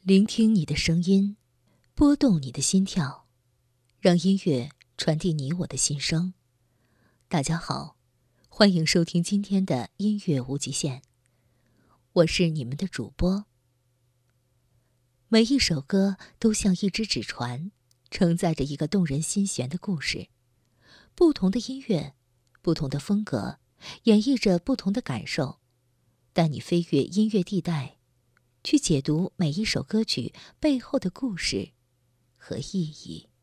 聆听你的声音，拨动你的心跳，让音乐传递你我的心声。大家好，欢迎收听今天的音乐无极限，我是你们的主播。每一首歌都像一只纸船，承载着一个动人心弦的故事。不同的音乐，不同的风格，演绎着不同的感受，带你飞越音乐地带，去解读每一首歌曲背后的故事和意义。